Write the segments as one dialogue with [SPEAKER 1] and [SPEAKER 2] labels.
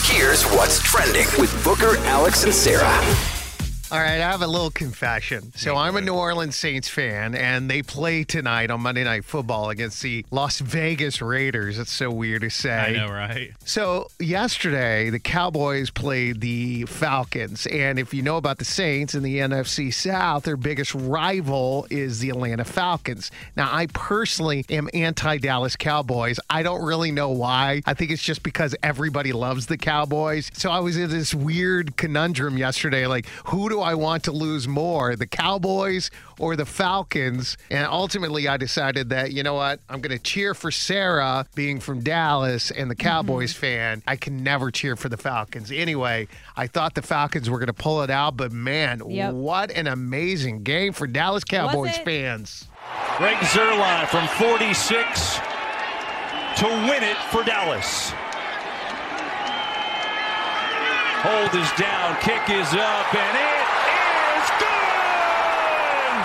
[SPEAKER 1] Here's what's trending with Booker, Alex, and Sarah.
[SPEAKER 2] All right, I have a little confession. So I'm a New Orleans Saints fan, and they play tonight on Monday Night Football against the Las Vegas Raiders. It's so weird to say.
[SPEAKER 3] I know, right?
[SPEAKER 2] So yesterday, the Cowboys played the Falcons. And if you know about the Saints in the NFC South, their biggest rival is the Atlanta Falcons. Now, I personally am anti-Dallas Cowboys. I don't really know why. I think it's just because everybody loves the Cowboys. So I was in this weird conundrum yesterday, like, who do I want to lose more, the Cowboys or the Falcons? And ultimately, I decided that, you know what, I'm going to cheer for Sarah, being from Dallas and the Cowboys fan. I can never cheer for the Falcons. Anyway, I thought the Falcons were going to pull it out, but man, what an amazing game for Dallas Cowboys fans.
[SPEAKER 4] Greg Zuerlein from 46 to win it for Dallas. Hold is down, kick is up, and it is good!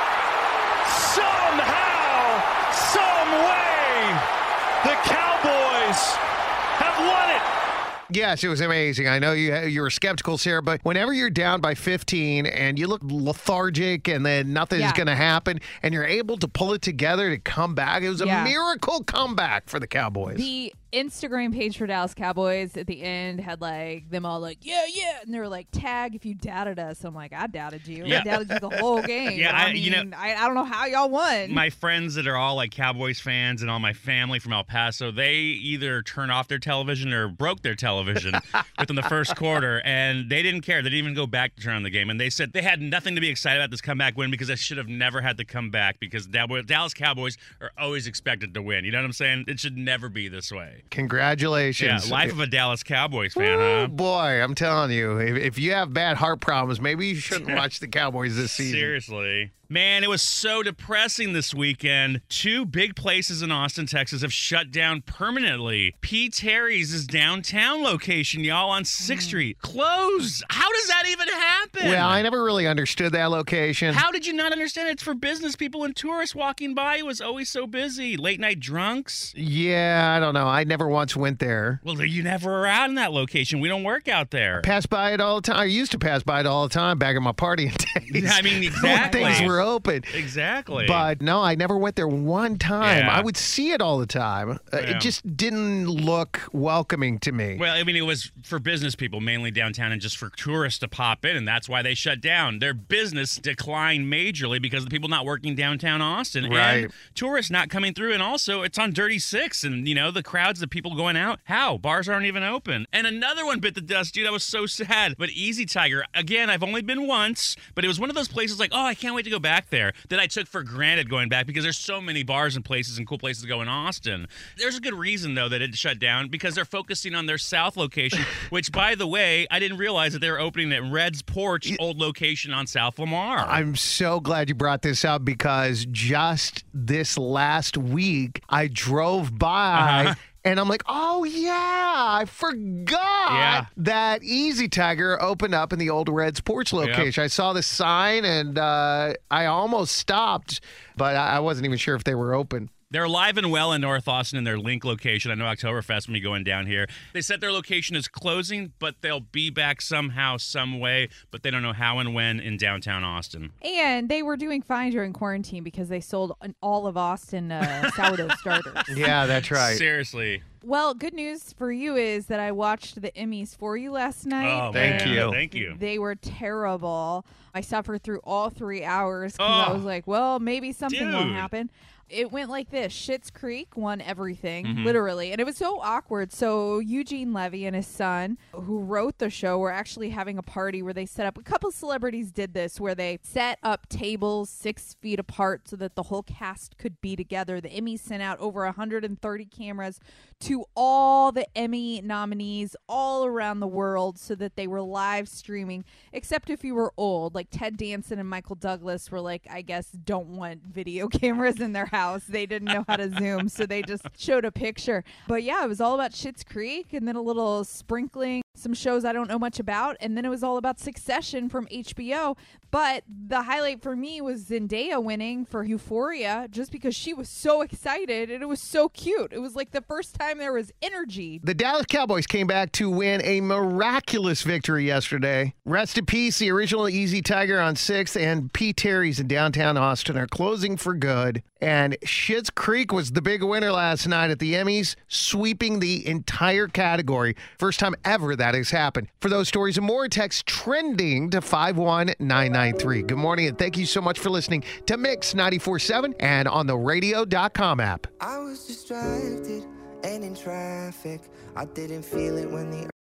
[SPEAKER 4] Somehow, some way, the Cowboys have won it.
[SPEAKER 2] Yes, it was amazing. I know you were skeptical, Sarah, but whenever you're down by 15 and you look lethargic and then nothing's going to happen and you're able to pull it together to come back, it was a miracle comeback for the Cowboys.
[SPEAKER 5] The Instagram page for Dallas Cowboys at the end had like them all like, yeah, and they were like, tag if you doubted us. I'm like, I doubted you. I doubted you the whole game.
[SPEAKER 3] Yeah,
[SPEAKER 5] I don't know how y'all won.
[SPEAKER 3] My friends that are all like Cowboys fans and all my family from El Paso, they either turned off their television or broke their television within the first quarter, and they didn't care. They didn't even go back to turn on the game, and they said they had nothing to be excited about this comeback win because they should have never had to come back because Dallas Cowboys are always expected to win. You know what I'm saying? It should never be this way.
[SPEAKER 2] Congratulations.
[SPEAKER 3] Yeah, life of a Dallas Cowboys fan,
[SPEAKER 2] oh,
[SPEAKER 3] huh?
[SPEAKER 2] Boy, I'm telling you, if you have bad heart problems, maybe you shouldn't watch the Cowboys this season.
[SPEAKER 3] Seriously. Man, it was so depressing this weekend. 2 big places in Austin, Texas have shut down permanently. P. Terry's downtown location, y'all, on 6th Street. Closed. How does that even happen?
[SPEAKER 2] Well, I never really understood that location.
[SPEAKER 3] How did you not understand it? It's for business people and tourists walking by. It was always so busy. Late night drunks.
[SPEAKER 2] Yeah, I don't know. I never once went there.
[SPEAKER 3] Well, you never were out in that location. We don't work out there.
[SPEAKER 2] Pass by it all the time. I used to pass by it all the time back in my partying days.
[SPEAKER 3] I mean, exactly.
[SPEAKER 2] When things were open.
[SPEAKER 3] Exactly.
[SPEAKER 2] But no, I never went there one time.
[SPEAKER 3] Yeah.
[SPEAKER 2] I would see it all the time. It just didn't look welcoming to me.
[SPEAKER 3] Well, I mean, it was for business people, mainly downtown, and just for tourists to pop in, and that's why they shut down. Their business declined majorly because of the people not working downtown Austin.
[SPEAKER 2] Right.
[SPEAKER 3] And tourists not coming through, and also it's on Dirty Six, and, you know, the crowds, the people going out. How? Bars aren't even open. And another one bit the dust, dude. I was so sad. But Easy Tiger, again, I've only been once, but it was one of those places like, oh, I can't wait to go back there, that I took for granted going back because there's so many bars and places and cool places to go in Austin. There's a good reason, though, that it shut down because they're focusing on their South location, which, by the way, I didn't realize that they were opening at Red's Porch, old location on South Lamar.
[SPEAKER 2] I'm so glad you brought this up because just this last week, I drove by and I'm like, oh, yeah, I forgot that Easy Tiger opened up in the old Red's Porch location. I saw the sign and I almost stopped, but I wasn't even sure if they were open.
[SPEAKER 3] They're alive and well in North Austin in their Link location. I know Oktoberfest will be going down here. They said their location is closing, but they'll be back somehow, some way, but they don't know how and when in downtown Austin.
[SPEAKER 5] And they were doing fine during quarantine because they sold all of Austin sourdough starters.
[SPEAKER 2] Yeah, that's right.
[SPEAKER 3] Seriously.
[SPEAKER 5] Well, good news for you is that I watched the Emmys for you last night.
[SPEAKER 3] Oh,
[SPEAKER 2] Thank you.
[SPEAKER 3] Thank you.
[SPEAKER 5] They were terrible. I suffered through all 3 hours because I was like, well, maybe something will happen. It went like this. Schitt's Creek won everything, literally. And it was so awkward. So Eugene Levy and his son, who wrote the show, were actually having a party where they set up, a couple celebrities did this, where they set up tables 6 feet apart so that the whole cast could be together. The Emmys sent out over 130 cameras to all the Emmy nominees all around the world so that they were live streaming, except if you were old. Like Ted Danson and Michael Douglas were like, I guess, don't want video cameras in their house. They didn't know how to Zoom, so they just showed a picture. But yeah, it was all about Schitt's Creek and then a little sprinkling some shows I don't know much about, and then it was all about Succession from HBO. But the highlight for me was Zendaya winning for Euphoria, just because she was so excited and it was so cute. It was like the first time there was energy.
[SPEAKER 2] The Dallas Cowboys came back to win a miraculous victory yesterday. Rest in peace, the original Easy Tiger on 6th and P. Terry's in downtown Austin are closing for good. And Schitt's Creek was the big winner last night at the Emmys, sweeping the entire category. First time ever that has happened. For those stories and more, text trending to 51993. Good morning, and thank you so much for listening to Mix 94.7 and on the radio.com app.
[SPEAKER 6] I was distracted and in traffic. I didn't feel it when the